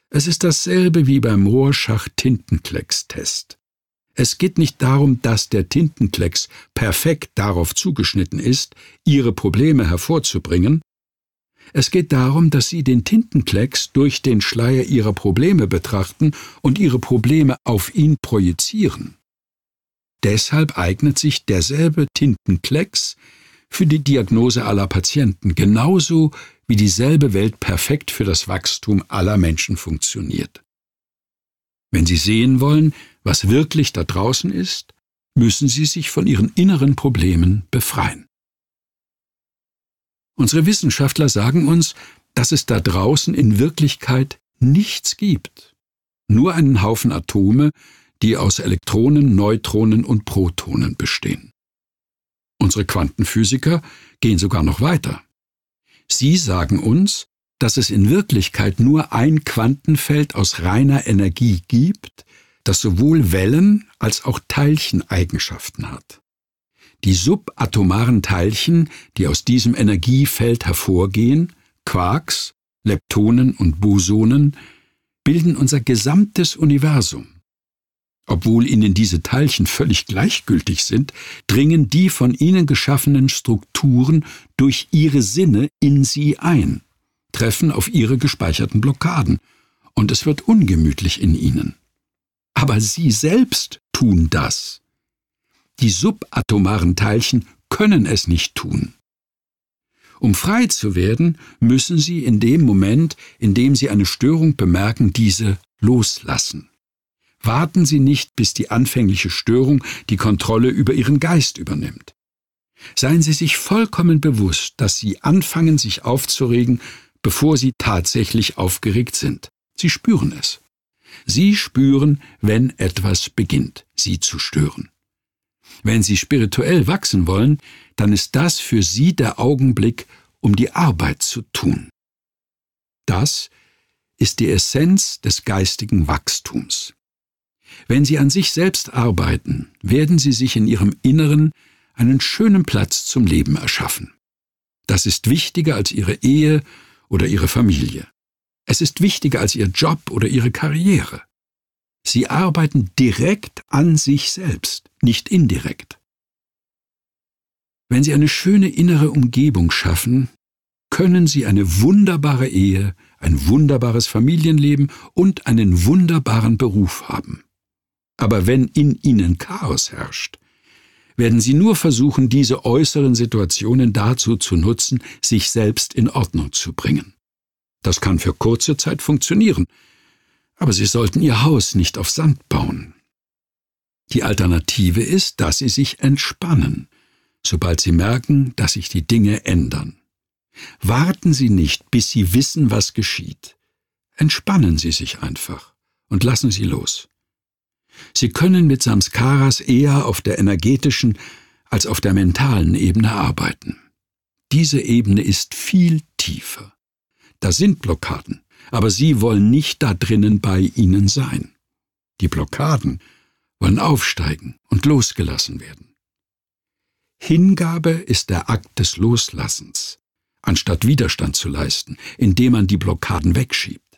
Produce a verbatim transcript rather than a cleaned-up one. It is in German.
Es ist dasselbe wie beim Rorschach-Tintenklecks-Test. Es geht nicht darum, dass der Tintenklecks perfekt darauf zugeschnitten ist, Ihre Probleme hervorzubringen. Es geht darum, dass Sie den Tintenklecks durch den Schleier Ihrer Probleme betrachten und Ihre Probleme auf ihn projizieren. Deshalb eignet sich derselbe Tintenklecks für die Diagnose aller Patienten, genauso wie dieselbe Welt perfekt für das Wachstum aller Menschen funktioniert. Wenn Sie sehen wollen, was wirklich da draußen ist, müssen Sie sich von Ihren inneren Problemen befreien. Unsere Wissenschaftler sagen uns, dass es da draußen in Wirklichkeit nichts gibt, nur einen Haufen Atome, die aus Elektronen, Neutronen und Protonen bestehen. Unsere Quantenphysiker gehen sogar noch weiter. Sie sagen uns, dass es in Wirklichkeit nur ein Quantenfeld aus reiner Energie gibt, das sowohl Wellen- als auch Teilcheneigenschaften hat. Die subatomaren Teilchen, die aus diesem Energiefeld hervorgehen, Quarks, Leptonen und Bosonen, bilden unser gesamtes Universum. Obwohl ihnen diese Teilchen völlig gleichgültig sind, dringen die von ihnen geschaffenen Strukturen durch ihre Sinne in sie ein, treffen auf ihre gespeicherten Blockaden, und es wird ungemütlich in ihnen. Aber sie selbst tun das. Die subatomaren Teilchen können es nicht tun. Um frei zu werden, müssen sie in dem Moment, in dem sie eine Störung bemerken, diese loslassen. Warten Sie nicht, bis die anfängliche Störung die Kontrolle über Ihren Geist übernimmt. Seien Sie sich vollkommen bewusst, dass Sie anfangen, sich aufzuregen, bevor Sie tatsächlich aufgeregt sind. Sie spüren es. Sie spüren, wenn etwas beginnt, Sie zu stören. Wenn Sie spirituell wachsen wollen, dann ist das für Sie der Augenblick, um die Arbeit zu tun. Das ist die Essenz des geistigen Wachstums. Wenn Sie an sich selbst arbeiten, werden Sie sich in Ihrem Inneren einen schönen Platz zum Leben erschaffen. Das ist wichtiger als Ihre Ehe oder Ihre Familie. Es ist wichtiger als Ihr Job oder Ihre Karriere. Sie arbeiten direkt an sich selbst, nicht indirekt. Wenn Sie eine schöne innere Umgebung schaffen, können Sie eine wunderbare Ehe, ein wunderbares Familienleben und einen wunderbaren Beruf haben. Aber wenn in Ihnen Chaos herrscht, werden Sie nur versuchen, diese äußeren Situationen dazu zu nutzen, sich selbst in Ordnung zu bringen. Das kann für kurze Zeit funktionieren, aber Sie sollten Ihr Haus nicht auf Sand bauen. Die Alternative ist, dass Sie sich entspannen, sobald Sie merken, dass sich die Dinge ändern. Warten Sie nicht, bis Sie wissen, was geschieht. Entspannen Sie sich einfach und lassen Sie los. Sie können mit Samskaras eher auf der energetischen als auf der mentalen Ebene arbeiten. Diese Ebene ist viel tiefer. Da sind Blockaden, aber Sie wollen nicht da drinnen bei ihnen sein. Die Blockaden wollen aufsteigen und losgelassen werden. Hingabe ist der Akt des Loslassens, anstatt Widerstand zu leisten, indem man die Blockaden wegschiebt.